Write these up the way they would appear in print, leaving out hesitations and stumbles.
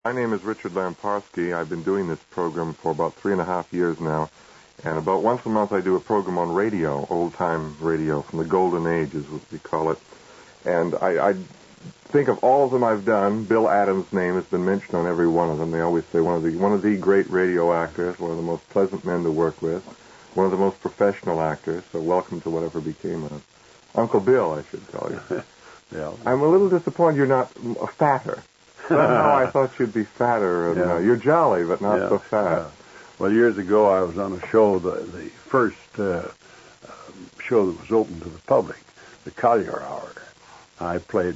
My name is Richard Lamparski. I've been doing this program for about 3.5 years now. And about once a month I do a program on radio, old-time radio, from the golden age is what we call it. And I think of all of them I've done. Bill Adams' name has been mentioned on every one of them. They always say one of the great radio actors, one of the most pleasant men to work with, one of the most professional actors. So welcome to whatever became of Uncle Bill, I should call you. Yeah. I'm a little disappointed you're not fatter. Somehow I thought you'd be fatter. And, you're jolly, but not so fat. Yeah. Well, years ago I was on a show, the first show that was open to the public, the Collier Hour. I played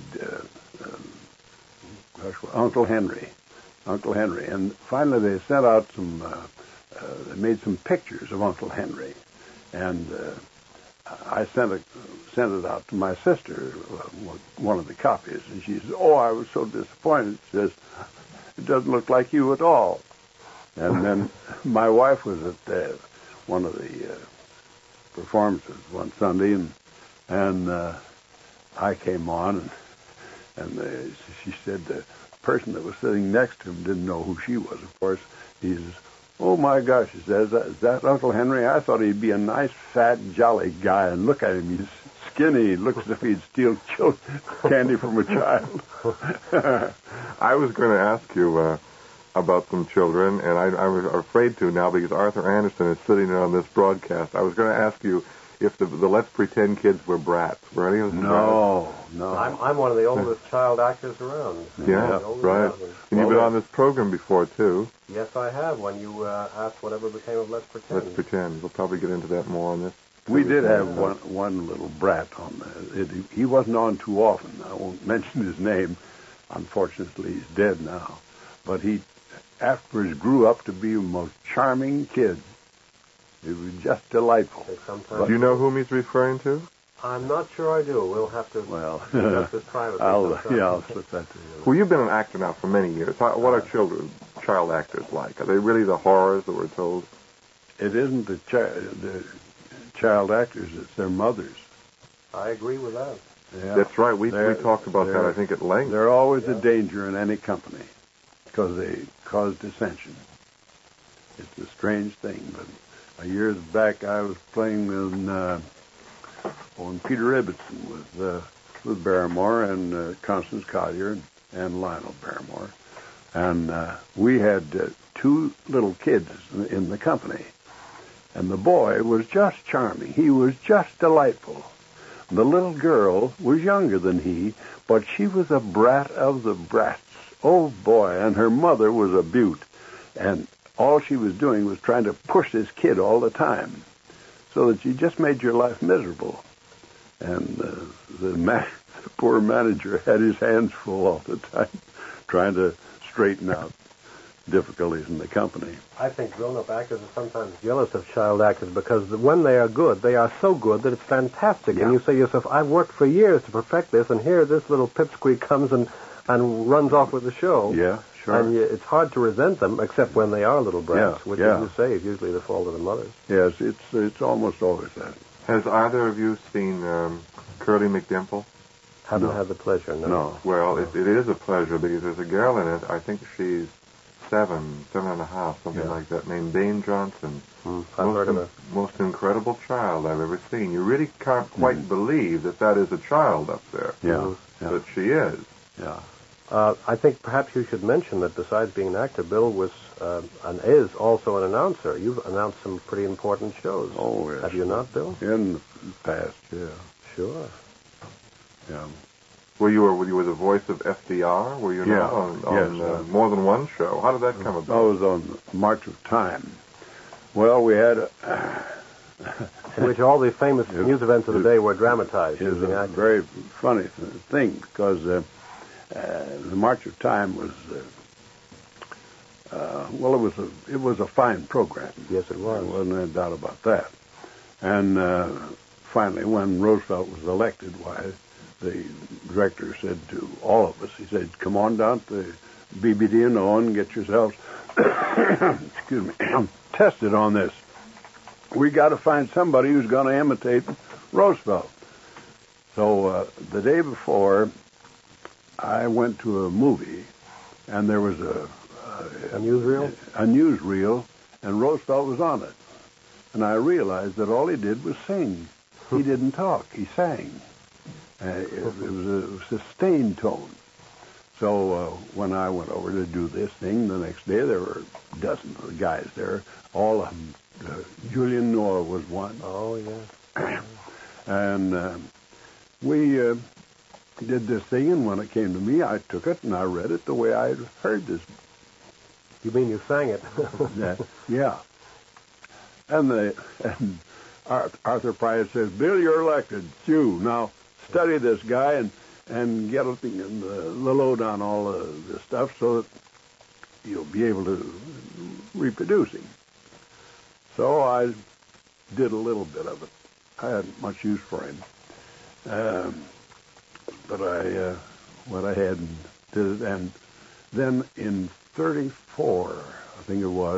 Uncle Henry. And finally they sent out they made some pictures of Uncle Henry. And I sent it out to my sister, one of the copies, and she says, "Oh, I was so disappointed." She says, "It doesn't look like you at all." And then my wife was at one of the performances one Sunday, and I came on, and she said the person that was sitting next to him didn't know who she was. Of course, he says, "Oh, my gosh," he says, "is that Uncle Henry? I thought he'd be a nice, fat, jolly guy, and look at him. He's skinny. He looks as if he'd steal candy from a child." I was going to ask you about some children, and I was afraid to now because Arthur Anderson is sitting in on this broadcast. I was going to ask you if the Let's Pretend kids were brats. Were any of them No. I'm one of the oldest child actors around. Yeah, right. And you've been on this program before, too. Yes, I have, when you asked whatever became of Let's Pretend. Let's Pretend. We'll probably get into that more on this. We did have one little brat on there. He wasn't on too often. I won't mention his name. Unfortunately, he's dead now. But he afterwards grew up to be the most charming kid. It was just delightful. Do you know whom he's referring to? I'm not sure I do. We'll have to discuss this privately. I'll slip that to you. Well, you've been an actor now for many years. What are child actors like? Are they really the horrors that we're told? It isn't the child actors, it's their mothers. I agree with that. Yeah. That's right. We talked about that, I think, at length. They're always a danger in any company because they cause dissension. It's a strange thing, but years back, I was playing on Peter Ibbotson with Barrymore and Constance Collier and Lionel Barrymore, and we had two little kids in the company, and the boy was just charming. He was just delightful. The little girl was younger than he, but she was a brat of the brats. Oh boy! And her mother was a beaut, and all she was doing was trying to push this kid all the time, so that she just made your life miserable. And the poor manager had his hands full all the time, trying to straighten out difficulties in the company. I think grown-up actors are sometimes jealous of child actors because when they are good, they are so good that it's fantastic. Yeah. And you say to yourself, "I've worked for years to perfect this, and here this little pipsqueak comes and runs off with the show." Yeah. Sure. And it's hard to resent them, except when they are little brats, which, as you say, is usually the fault of the mothers. Yes, it's almost always that. Has either of you seen Curly McDimple? Haven't had the pleasure, no. No. Well, it is a pleasure because there's a girl in it, I think she's 7 and a half, something like that, named Dane Johnson. I've heard of her. Most incredible child I've ever seen. You really can't quite believe that is a child up there. Yeah. But she is. Yeah. I think perhaps you should mention that besides being an actor, Bill was and is also an announcer. You've announced some pretty important shows. Oh, yes. Have you not, Bill? In the past, yeah. Sure. Yeah. Were you the voice of FDR? Were you not on more than one show? How did that come about? I was on March of Time. Well, we had in which all the famous news events of the day were dramatized. It was a very funny thing because the March of Time was it was a fine program. Yes, it was. There wasn't any doubt about that. And finally, when Roosevelt was elected, the director said to all of us, he said, "Come on down to BBD&O and get yourselves excuse me, tested on this. We got to find somebody who's going to imitate Roosevelt." So the day before, I went to a movie and there was a newsreel? A newsreel, and Roosevelt was on it. And I realized that all he did was sing. He didn't talk. He sang. It was a sustained tone. So when I went over to do this thing the next day, there were dozens of guys there. All of them. Julian Noah was one. Oh, yeah. And we did this thing, and when it came to me, I took it and I read it the way I had heard this. You mean you sang it? Yeah. And Arthur Price says, "Bill, you're elected. Phew. Now study this guy and get the load on all this stuff so that you'll be able to reproduce him." So I did a little bit of it. I hadn't much use for him. But I went ahead and did it. And then in 34, I think it was,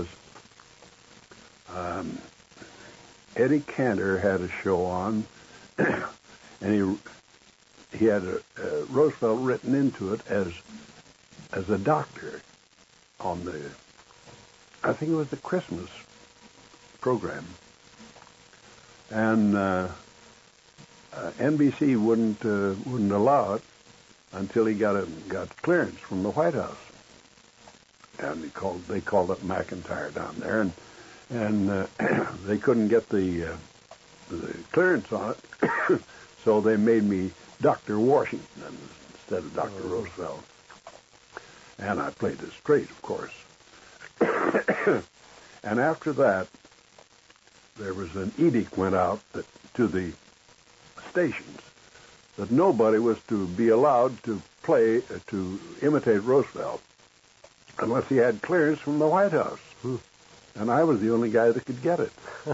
Eddie Cantor had a show on, and he had Roosevelt written into it as a doctor on I think it was the Christmas program. And NBC wouldn't allow it until he got clearance from the White House. And they called it McIntyre down there, and they couldn't get the clearance on it, so they made me Dr. Washington instead of Dr. Roosevelt. And I played it straight, of course. And after that, there was an edict went out to the stations that nobody was to be allowed to play to imitate Roosevelt unless he had clearance from the White House. And I was the only guy that could get it.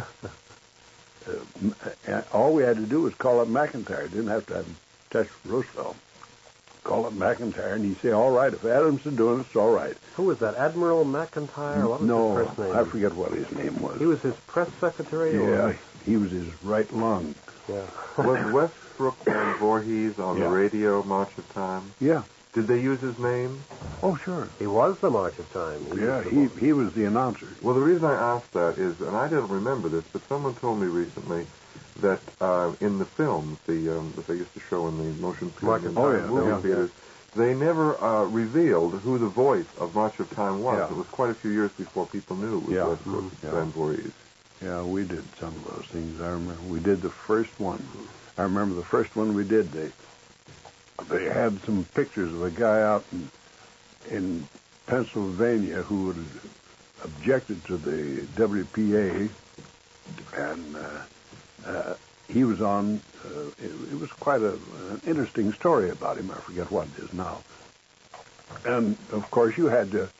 All we had to do was call up McIntyre. Didn't have to have him touch Roosevelt. Call up McIntyre, and he'd say, "All right, if Adams is doing it, it's all right." Who was that? Admiral McIntyre? What was his first name? I forget what his name was. He was his press secretary? Yeah, he was his right lung. Yeah. Was Westbrook and Voorhees on the radio March of Time? Yeah. Did they use his name? Oh, sure. He was the March of Time. He was the announcer. Well, the reason I asked that is, and I didn't remember this, but someone told me recently that in the films, that they used to show in the motion picture movie theaters, they never revealed who the voice of March of Time was. Yeah. It was quite a few years before people knew it was Westbrook and Voorhees. Yeah, we did some of those things. I remember we did the first one. I remember the first one we did. They had some pictures of a guy out in Pennsylvania who had objected to the WPA, and he was on. It was quite an interesting story about him. I forget what it is now. And of course, you had to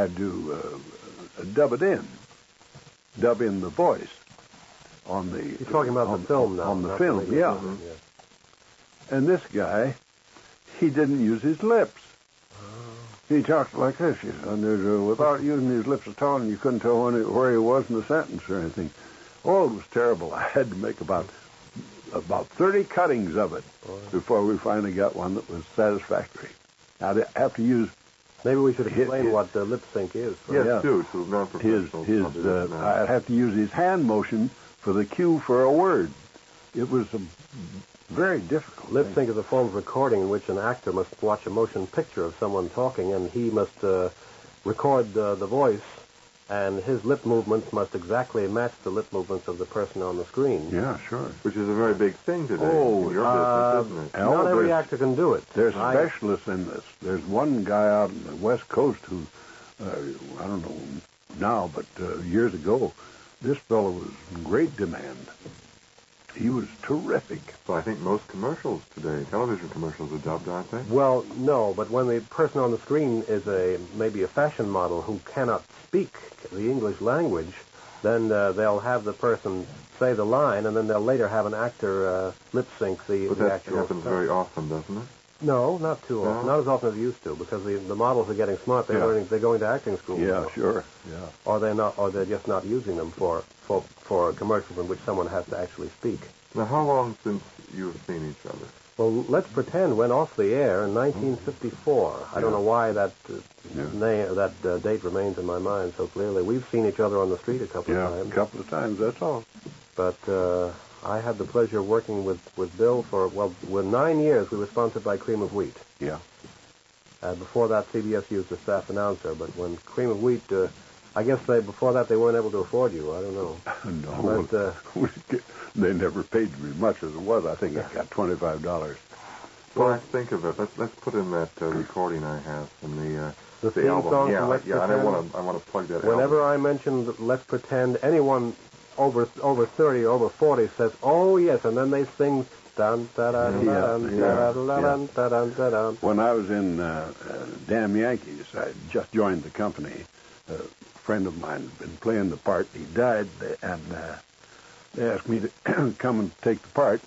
dub in the voice on the. You're talking about the film now. On the film, yeah. And this guy, he didn't use his lips. He talked like this, and without using his lips at all, and you couldn't tell where he was in the sentence or anything. Oh, it was terrible. I had to make about 30 cuttings of it before we finally got one that was satisfactory. I'd have to use. Maybe we should explain what the lip sync is. Yes, do, to non-professionals. I'd have to use his hand motion for the cue for a word. It was very difficult. Lip sync is a form of recording in which an actor must watch a motion picture of someone talking, and he must record the voice, and his lip movements must exactly match the lip movements of the person on the screen. Yeah, sure. Which is a very big thing today in your business, isn't it? Not every actor can do it. There's specialists in this. There's one guy out on the West Coast who, I don't know now, but years ago, this fellow was in great demand. He was terrific. So I think most commercials today, television commercials, are dubbed, aren't they? Well, no, but when the person on the screen is maybe a fashion model who cannot speak the English language, then they'll have the person say the line, and then they'll later have an actor lip sync the actual. But that happens very often, doesn't it? No, not too often. Not as often as it used to, because the models are getting smart. They're learning. They're going to acting school. Yeah, sure. Yeah. Or they're just not using them for commercials in which someone has to actually speak. Now, how long since you have seen each other? Well, Let's Pretend went off the air in 1954. I don't know why that date remains in my mind so clearly. We've seen each other on the street a couple of times. Yeah, a couple of times, that's all. But I had the pleasure of working with Bill for 9 years. We were sponsored by Cream of Wheat. Yeah. Before that, CBS used a staff announcer, but when Cream of Wheat, I guess before that they weren't able to afford you. I don't know. No, but, they never paid me much as it was. I think I got $25. Well, I think of it. Let's put in that recording I have from the theme album. Song Yeah, from Let's Pretend. And I want to plug that. Whenever album. I mention Let's Pretend, anyone over 30 or over 40 says, "Oh yes," and then they sing. Dun, da, da, da, dun, da, dun. When I was in Damn Yankees, I just joined the company. A friend of mine had been playing the part. He died, and they asked me to come and take the part.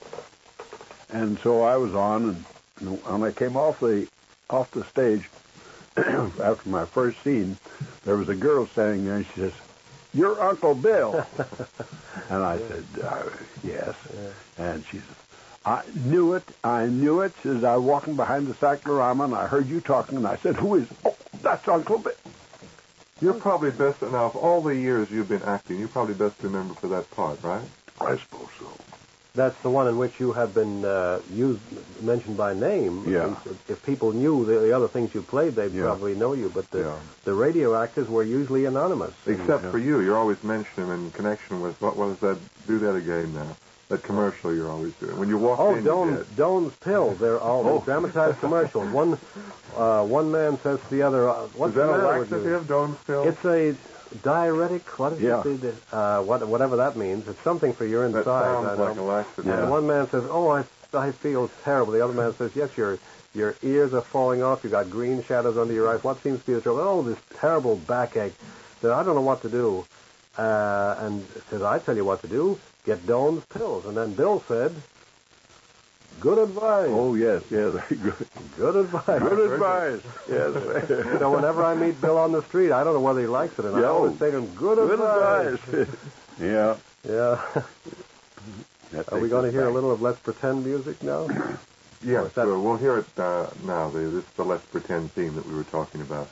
And so I was on, and when I came off the stage after my first scene, there was a girl standing there, and she says, "You're Uncle Bill." And I said, "Yes." Yeah. And she said, "I knew it. She says, "I was walking behind the cyclorama, and I heard you talking, and I said, 'Who is?' Oh, that's Uncle Bill." You're probably best, now, of all the years you've been acting, you're probably best remembered for that part, right? I suppose so. That's the one in which you have been mentioned by name. Yeah. If people knew the other things you played, they'd probably know you. But the radio actors were usually anonymous. Except for you. You're always mentioning them in connection with, what was that? Do that again now. That commercial you're always doing. When you walk in, Doan's Pills. They're all dramatized commercials. One man says to the other, "What's the matter with you?" Is that a laxative, Doan's Pills? It's a diuretic. What is it? Whatever that means. It's something for your inside. That sounds like a laxative. And one man says, "Oh, I feel terrible." The other man says, "Yes, your ears are falling off. You got green shadows under your eyes. What seems to be the trouble?" "Oh, this terrible backache. I don't know what to do." And says, "I tell you what to do. Get Doan's Pills." And then Bill said, "Good advice." Oh, yes, very good. Good advice. Good advice. Yes. So whenever I meet Bill on the street, I don't know whether he likes it, and I always say to him, "Good advice." Yeah. Yeah. Are we going to hear a little of Let's Pretend music now? Yes, we'll hear it now. This is the Let's Pretend theme that we were talking about.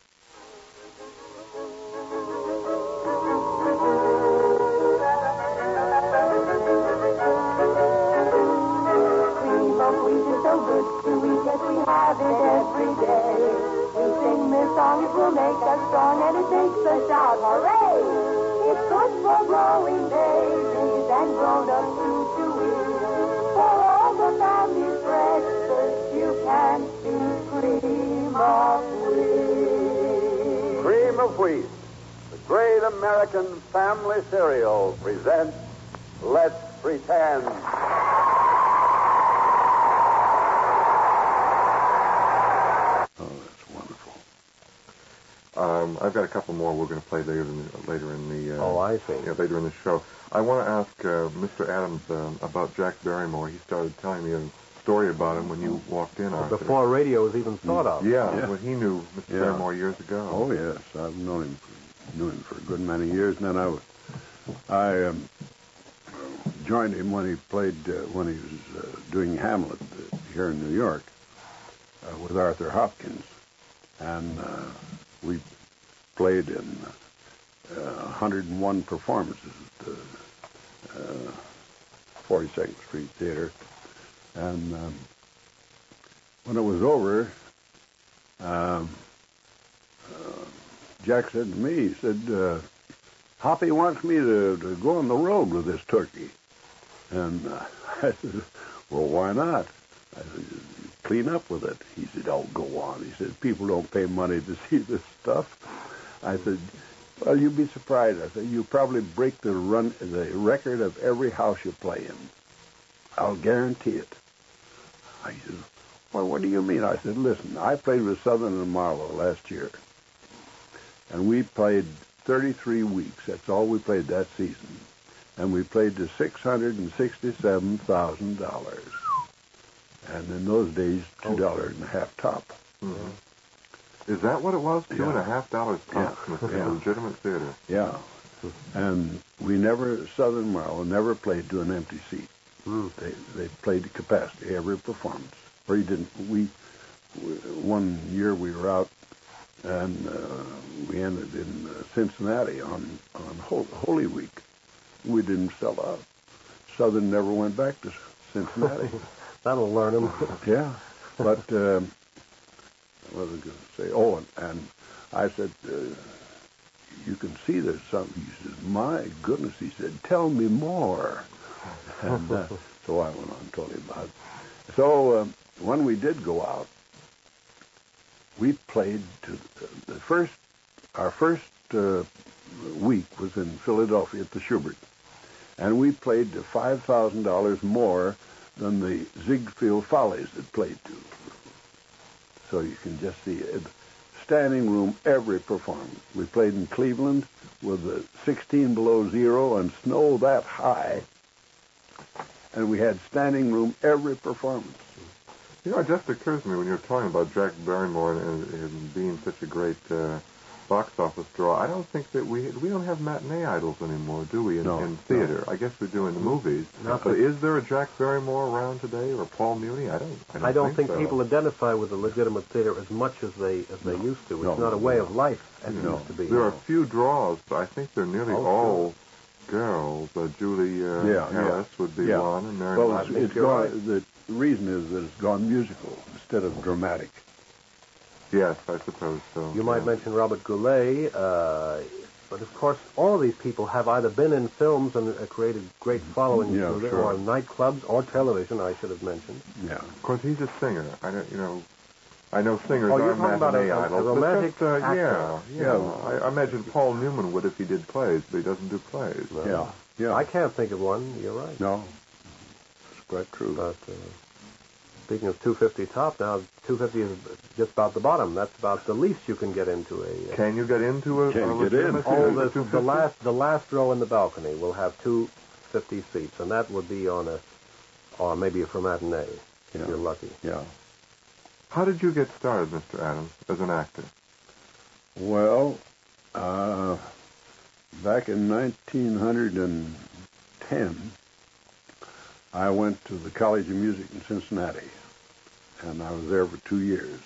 Have it every day. We sing this song, it will make us strong, and it makes us shout, hooray! It's good for growing babies and grown-ups to eat. For all the family's breakfast, you can see Cream of Wheat. Cream of Wheat, the great American family cereal, presents Let's Pretend. I've got a couple more we're going to play later in the. I see. Yeah, later in the show. I want to ask Mr. Adams about Jack Barrymore. He started telling me a story about him when you walked in. Before radio was even thought of. Yeah, when he knew Mr. Barrymore years ago. Oh yes, I've known him for a good many years. And then I joined him when he played when he was doing Hamlet here in New York with Arthur Hopkins, and we played in 101 performances at the 42nd Street Theater. And when it was over, Jack said to me, he said, "Hoppy wants me to go on the road with this turkey." And I said, "Well, why not?" I said, "Clean up with it." He said, "Oh, go on." He said, "People don't pay money to see this stuff." I said, "Well, you'd be surprised." I said, "You probably break the record of every house you play in. I'll guarantee it." He said, "Well, what do you mean?" I said, "Listen, I played with Southern and Marlowe last year, and we played 33 weeks. That's all we played that season. And we played to $667,000. And in those days, $2.50 top." Mm-hmm. Is that what it was? $2.50 top in a legitimate theater? Yeah. And Southern Marlowe never played to an empty seat. They played to capacity every performance. Or you didn't. One year we were out, and we ended in Cincinnati on Holy Week. We didn't sell out. Southern never went back to Cincinnati. That'll learn them. Yeah, but what was I going to say? Oh, and I said, you can see there's something. He said, my goodness, he said, tell me more. And so I went on and told him about it. So when we did go out, we played to our first week was in Philadelphia at the Schubert, and we played to $5,000 more than the Ziegfeld Follies had played to. So you can just see it. Standing room every performance. We played in Cleveland with 16 below zero and snow that high, and we had standing room every performance. You know, it just occurs to me when you're talking about Jack Barrymore and being such a great box office draw. I don't think that we don't have matinee idols anymore, do we? In theater, I guess we do in the movies. But is there a Jack Barrymore around today, or Paul Muni? I don't think so. people identify with the legitimate theater as much as they used to. It's not a way of life as it used to be. There are a few draws, but I think they're nearly all girls. Julie Harris would be one, and Mary. Well, it's gone. The reason is that it's gone musical instead of dramatic. Yes, I suppose so. You might mention Robert Goulet, but of course, all of these people have either been in films and created great followings through them, or nightclubs, or television. I should have mentioned. Yeah, of course, he's a singer. I know singers you're are talking about matinee a idols. romantic actor. Yeah. I imagine Paul Newman would if he did plays, but he doesn't do plays. Yeah. I can't think of one. You're right. No, it's quite true. But speaking of 250 top, now 250 is just about the bottom. That's about the least you can get into a. Can you get into a? Can you get in? The last row in the balcony will have 250 seats, and that would be on or maybe for matinee if you're lucky. Yeah. How did you get started, Mr. Adams, as an actor? Well, back in 1910, I went to the College of Music in Cincinnati, and I was there for 2 years.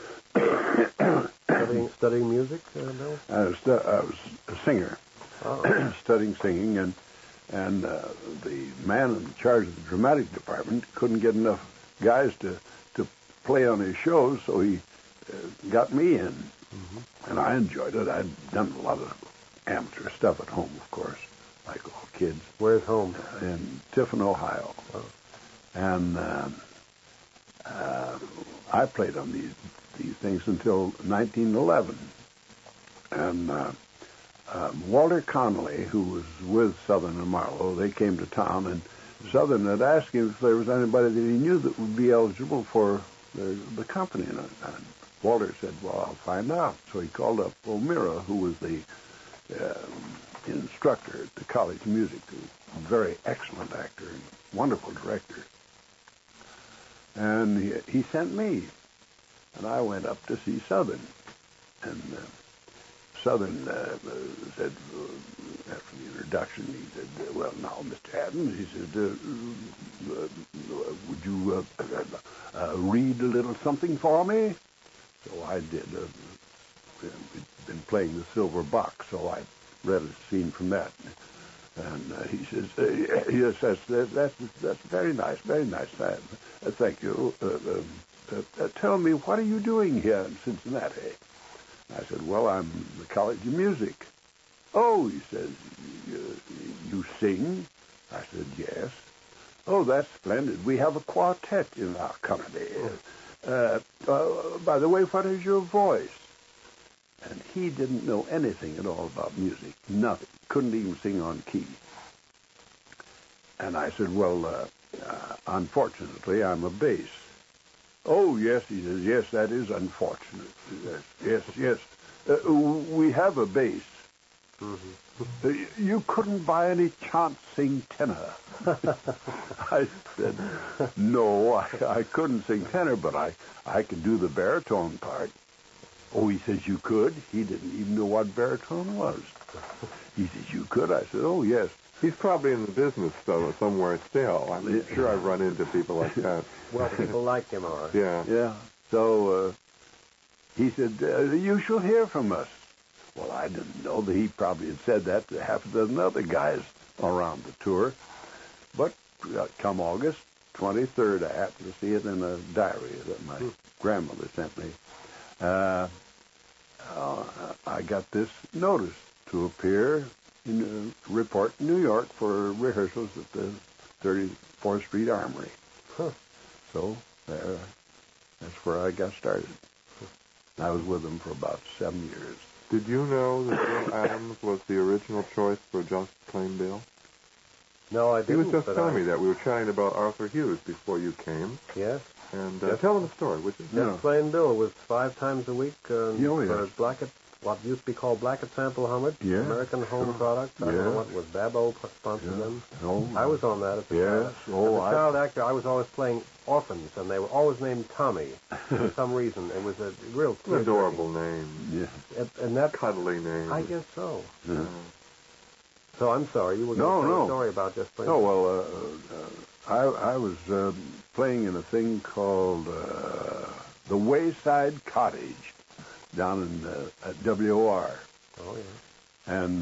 Studying music, Bill? I was a singer, studying singing, and the man in charge of the dramatic department couldn't get enough guys to play on his shows, so he got me in, and I enjoyed it. I'd done a lot of amateur stuff at home, of course, like all kids. Where's home? In Tiffin, Ohio. And I played on these things until 1911. And Walter Connolly, who was with Southern and Marlowe, they came to town, and Southern had asked him if there was anybody that he knew that would be eligible for the company. And Walter said, well, I'll find out. So he called up O'Meara, who was the instructor at the College of Music, a very excellent actor and wonderful director. And he sent me, and I went up to see Southern. And Southern said, after the introduction, he said, well, now, Mr. Adams, he said, would you read a little something for me? So I did. We'd been playing the Silver Box, so I read a scene from that. And he says, yes, that's very nice, very nice. Thank you. Tell me, what are you doing here in Cincinnati? I said, well, I'm the College of Music. Oh, he says, you sing? I said, yes. Oh, that's splendid. We have a quartet in our company. By the way, what is your voice? And he didn't know anything at all about music, nothing. Couldn't even sing on key. And I said, well, unfortunately, I'm a bass. Oh, yes, he says, yes, that is unfortunate. Yes. We have a bass. You couldn't by any chance sing tenor. I said, no, I couldn't sing tenor, but I could do the baritone part. Oh, he says, you could? He didn't even know what baritone was. He says, you could? I said, oh, yes. He's probably in the business somewhere still. I'm sure I've run into people like that. Well, people like him are. Yeah. Yeah. So he said, you shall hear from us. Well, I didn't know that he probably had said that to half a dozen other guys around the tour. But come August 23rd, I happened to see it in a diary that my grandmother sent me. I got this notice to appear in a report in New York for rehearsals at the 34th Street Armory. Huh. So that's where I got started. I was with them for about 7 years. Did you know that Bill Adams was the original choice for Just Plain Bill? No, I He didn't. was just telling me that. We were chatting about Arthur Hughes before you came. Yes. And Yes. tell them the story, would you? Just Plain Bill was 5 times a week Oh, for yes. Blackett, what used to be called Blackett Sample Homage, Yeah, American home sure. product. I don't know Yeah. what was Babbo sponsored them. Oh, I was on that as a yes. child. As a child actor, I was always playing orphans, and they were always named Tommy for some reason. It was a real An adorable name. Yeah. and that Cuddly name. I guess so. Yeah. So I'm sorry, you were going to tell a story about Just Plain Oh, Bill. well, I was playing in a thing called The Wayside Cottage down in at WOR. Oh, yeah. And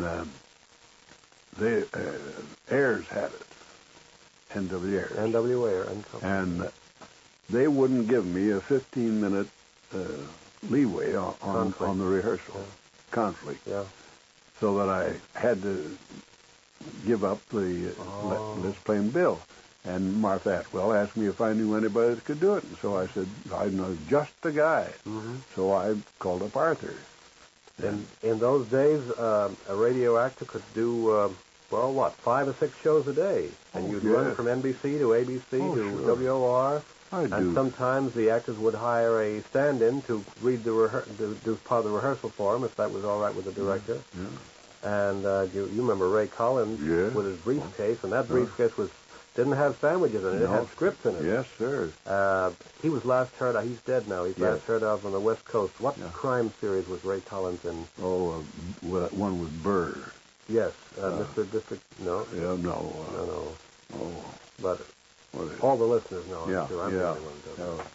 the Ayers had it, NW Ayers. NWA and Company. And they wouldn't give me a 15-minute leeway on the rehearsal. Yeah. Conflict. Yeah. So that I had to give up the Let's Plain Bill. And Martha Atwell asked me if I knew anybody that could do it. And so I said, I know just the guy. Mm-hmm. So I called up Arthur. In those days, a radio actor could do, 5 or 6 shows a day. And you'd run from NBC to ABC to sure. WOR. I And do. sometimes the actors would hire a stand-in to read do part of the rehearsal for him, if that was all right with the director. Yeah. And you remember Ray Collins Yeah. with his briefcase, and that briefcase didn't have sandwiches in it. It had scripts in it. Yes, sir. He was last heard of. He's dead now. He's last heard of on the West Coast. What Yeah. crime series was Ray Collins in? Oh, that one with Burr. Yes, Mr. District. No, Yeah, no. no. Oh, But what is it? all the listeners know. I'm Yeah, sure. I'm yeah. the only one who doesn't.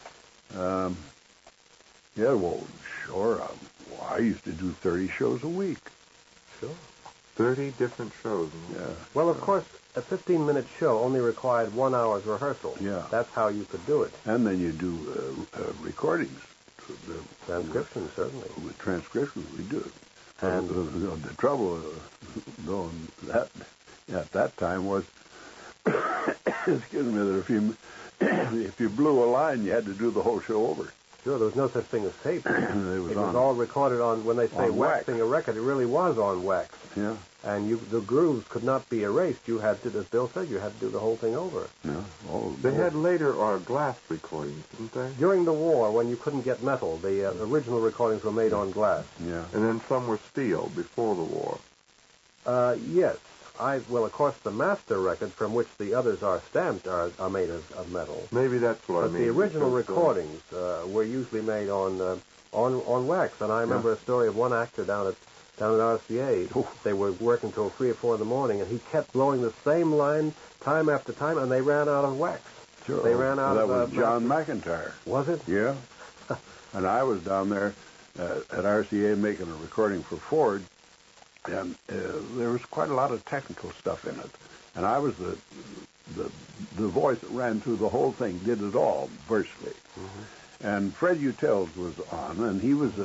Yeah, well, sure. I used to do 30 shows a week. Sure. 30 different shows. Yeah. Well, of course, a 15-minute show only required 1 hour's rehearsal. Yeah. That's how you could do it. And then you do recordings. Transcription, certainly. With transcriptions, we do it. And the trouble, though, at that time was, excuse me, that if you blew a line, you had to do the whole show over. sure, there was no such thing as tape. It was all recorded on, when they say on wax. waxing a record, it really was on wax. Yeah. And the grooves could not be erased. You had to, as Bill said, you had to do the whole thing over. Yeah. Oh, They had later glass recordings, didn't they? During the war, when you couldn't get metal, the original recordings were made on glass. Yeah. And then some were steel before the war. Yes. Well, of course, the master records from which the others are stamped are made of metal. Maybe that's what I But mean. the original because, recordings were usually made on wax. And I remember a story of one actor down at RCA. They were working till 3 or 4 in the morning, and he kept blowing the same line time after time, and they ran out of wax. Sure. They ran out that of... was John McIntyre. Was it? Yeah. And I was down there at RCA making a recording for Ford, and there was quite a lot of technical stuff in it. And I was the voice that ran through the whole thing, did it all, virtually. Mm-hmm. And Fred Utels was on, and he was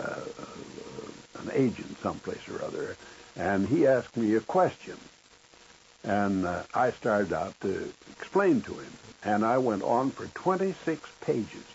an agent someplace or other, and he asked me a question. And I started out to explain to him, and I went on for 26 pages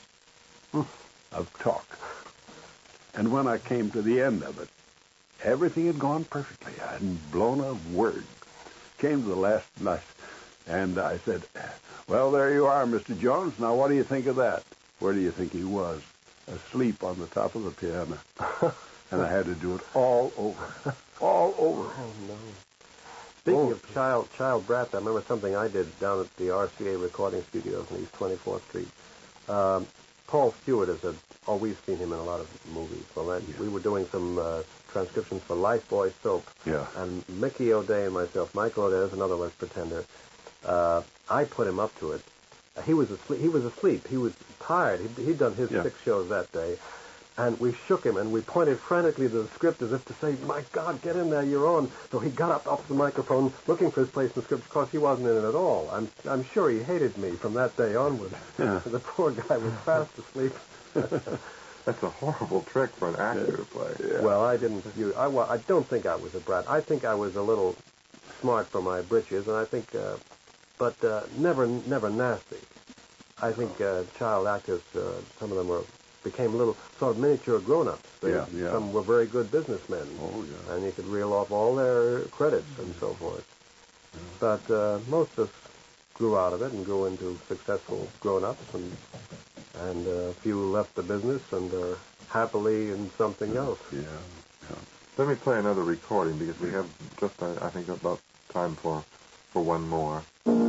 of talk. And when I came to the end of it, everything had gone perfectly. I hadn't blown a word. Came to the last, and I said, well, there you are, Mr. Jones. Now, what do you think of that? Where do you think he was? Asleep on the top of the piano. And I had to do it all over. All over. Oh, no. Speaking of child brats, I remember something I did down at the RCA recording studios in East 24th Street. Paul Stewart is we've seen him in a lot of movies. Well, we were doing some transcriptions for Lifebuoy soap. Yeah. And Mickey O'Day and myself, Michael O'Day is another Let's Pretender. I put him up to it. He was asleep. He was tired. He'd done his 6 shows that day. And we shook him, and we pointed frantically to the script as if to say, my God, get in there, you're on. So he got up off the microphone looking for his place in the script. Of course, he wasn't in it at all. I'm sure he hated me from that day onward. Yeah. The poor guy was fast asleep. That's a horrible trick for an actor to play. Yeah. Well, I don't think I was a brat. I think I was a little smart for my britches, and I think, but never nasty. I think child actors, some of them became little sort of miniature grown-ups. Some were very good businessmen. Oh, yeah. And you could reel off all their credits and so forth. Yeah. But most of us grew out of it and grew into successful grown-ups, and a few left the business and are happily in something else. Yeah. Let me play another recording because we have just, I think, about time for one more.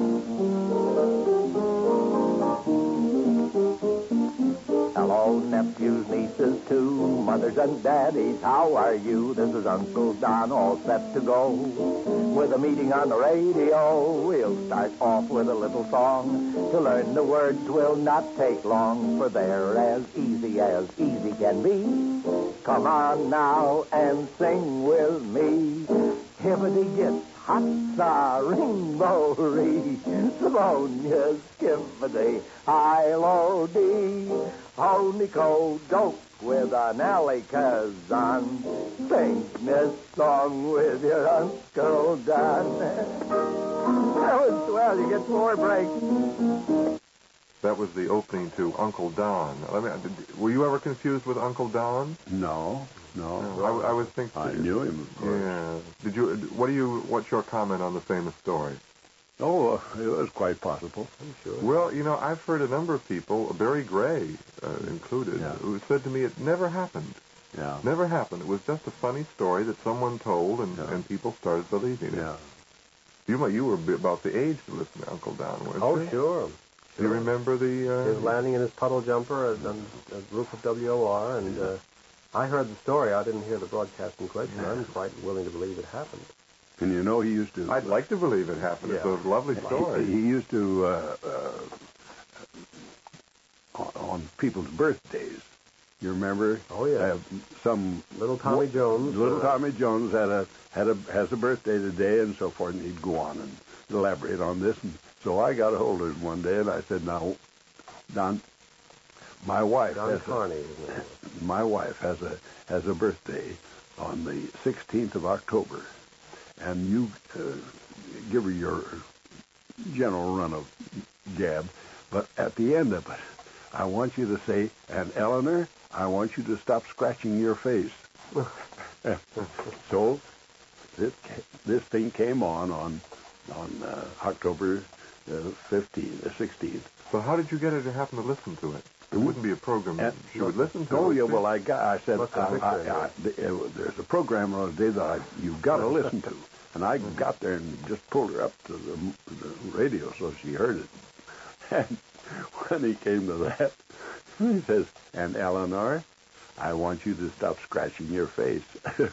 Hello, nephews, nieces, too, mothers and daddies, how are you? This is Uncle Don, all set to go with a meeting on the radio. We'll start off with a little song. To learn the words will not take long, for they're as easy can be. Come on now and sing with me. Hibbity git, hot-sa, ring-bo-ree, Simonia, skippity, high-low-dee, ho-nico, doke with an alley-kazan, sing this song with your Uncle Don. That was swell, you get 4 breaks. That was the opening to Uncle Don. Were you ever confused with Uncle Don? No. I was thinking. I knew him, of course. Yeah. What's your comment on the famous story? Oh, it was quite possible. I'm sure. Well, I've heard a number of people, Barry Gray included, who said to me it never happened. Yeah. Never happened. It was just a funny story that someone told, and people started believing it. Yeah. You were about the age to listen to Uncle Don, weren't you? Oh, sure. Do you remember his landing in his puddle jumper on the roof of WOR, and I heard the story. I didn't hear the broadcast in question. I'm quite willing to believe it happened. And he used to... I'd like to believe it happened. It's a lovely story. He used to, on people's birthdays, you remember? Oh, yeah. Some... Little Tommy Jones. Little Tommy Jones has a birthday today and so forth, and he'd go on and elaborate on this. And so I got a hold of him one day, and I said, now, Don, my wife... Don Carney, isn't it? My wife has a birthday on the 16th of October, and you give her your general run of gab, but at the end of it, I want you to say, and Eleanor, I want you to stop scratching your face. So this thing came on October 16th. So how did you get her to happen to listen to it? It wouldn't be a program she would listen to. Oh, yeah, well, I said, there's a program on a day that you've got to listen to. And I got there and just pulled her up to the radio so she heard it. And when he came to that, he says, and Eleanor, I want you to stop scratching your face.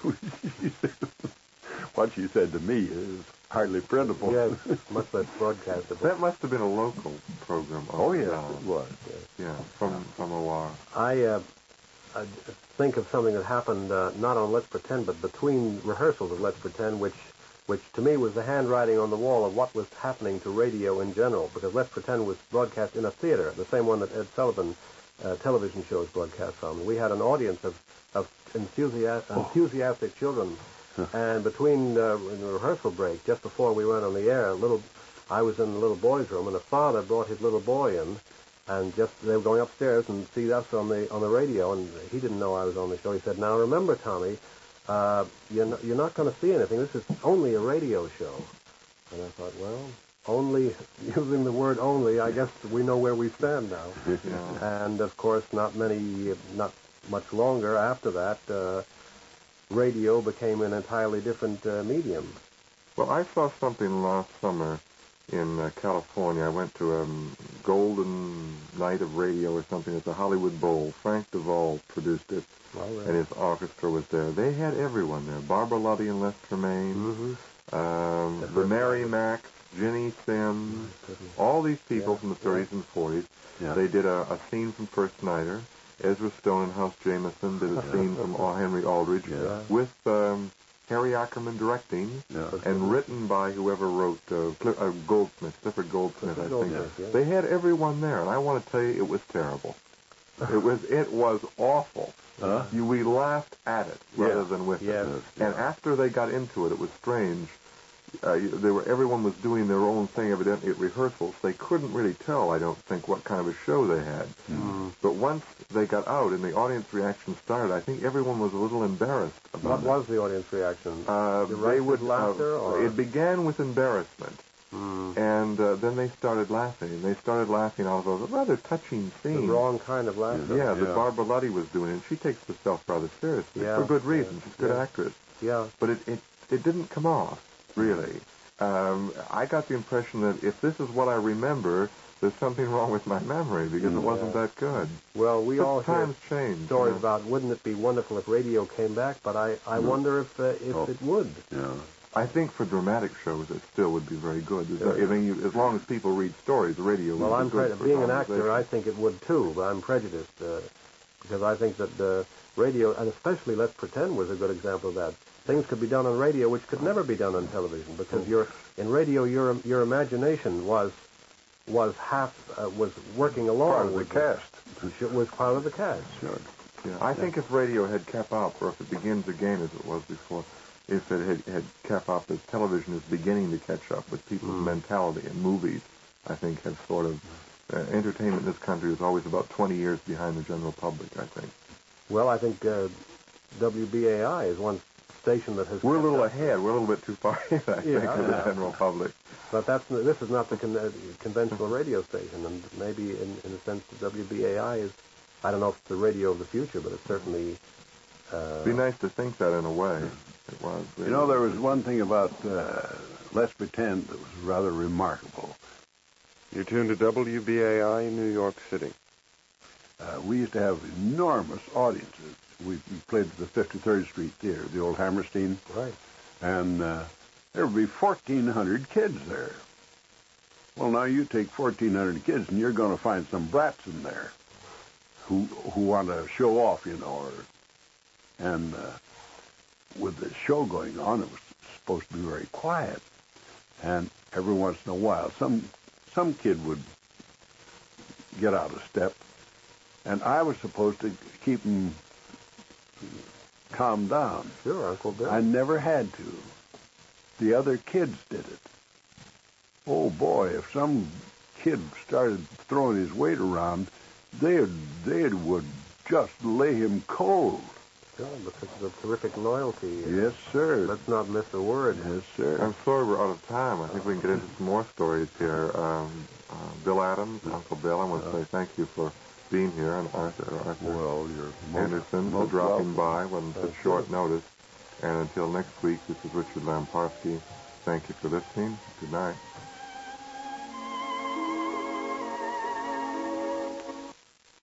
What she said to me is hardly printable. Yes, much less broadcastable. That must have been a local program. Oh, yes, it was. Yeah, from OR. I think of something that happened not on Let's Pretend, but between rehearsals of Let's Pretend, which to me was the handwriting on the wall of what was happening to radio in general, because Let's Pretend was broadcast in a theater, the same one that Ed Sullivan television shows broadcast from. We had an audience of enthusiastic children. And between in the rehearsal break, just before we went on the air, I was in the little boy's room, and the father brought his little boy in, and they were going upstairs and see us on the radio, and he didn't know I was on the show. He said, "Now remember, Tommy, you're not going to see anything. This is only a radio show." And I thought, well, only using the word "only," I guess we know where we stand now. Yeah. And of course, not much longer after that. Radio became an entirely different medium. Well, I saw something last summer in California. I went to a Golden Night of Radio or something at the Hollywood Bowl. Frank Duvall produced it, and his orchestra was there. They had everyone there. Barbara Luddy and Les Tremaine, the Mary Macs, Ginny Sims, all these people from the 30s and 40s. Yeah. They did a scene from First Nighter. Ezra Stone and House Jameson did a scene from Henry Aldrich with Harry Ackerman directing and written by whoever wrote Goldsmith, Clifford Goldsmith, I think. They had everyone there, and I want to tell you, it was terrible. It was awful. We laughed at it rather than with it. And after they got into it, it was strange. Everyone was doing their own thing, evidently at rehearsals. They couldn't really tell, I don't think, what kind of a show they had. But once they got out and the audience reaction started, I think everyone was a little embarrassed about What was the audience reaction? They would laughter, or? It began with embarrassment, and then they started laughing. And they stared laughing out of a rather touching scene. The wrong kind of laughter. Yeah, that Barbara Luddy was doing, and she takes herself rather seriously for good reason. She's a good actress. Yeah. But it didn't come off. Really. I got the impression that if this is what I remember, there's something wrong with my memory because it wasn't that good. Well, we all times change. Stories about wouldn't it be wonderful if radio came back, but I wonder if it would. Yeah. I think for dramatic shows it still would be very good. I mean, as long as people read stories, the radio would be good. Being an actor, I think it would too, but I'm prejudiced because I think that the radio, and especially Let's Pretend was a good example of that. Things could be done on radio which could never be done on television because in radio your imagination was working along part of the cast. It was part of the cast. Sure. Yeah, I think if radio had kept up, or if it begins again as it was before, if it had kept up as television is beginning to catch up with people's mentality, and movies, I think, have sort of entertainment in this country is always about 20 years behind the general public, I think. Well, I think WBAI is one station that has... We're a little ahead. We're a little bit too far ahead, I think, of the general public. But this is not the conventional radio station, and maybe in a sense the WBAI is, I don't know if it's the radio of the future, but it's certainly... It'd be nice to think that in a way. It was. Really. You know, there was one thing about Let's Pretend that was rather remarkable. You're tuned to WBAI in New York City. We used to have enormous audiences. We played at the 53rd Street Theater, the old Hammerstein. Right. And there would be 1,400 kids there. Well, now you take 1,400 kids, and you're going to find some brats in there who want to show off, you know. And with the show going on, it was supposed to be very quiet. And every once in a while, some kid would get out of step, and I was supposed to keep him calm down. Sure, Uncle Bill. I never had to. The other kids did it. Oh boy, if some kid started throwing his weight around, they would just lay him cold. Sure, because of the terrific loyalty. Yes, sir. Let's not miss a word. Yes, sir. I'm sorry we're out of time. I think we can get into some more stories here. Bill Adams, Uncle Bill, I want to say thank you for being here, and Arthur well, you're Anderson for dropping by on such short notice. And until next week, this is Richard Lamparski. Thank you for listening. Good night.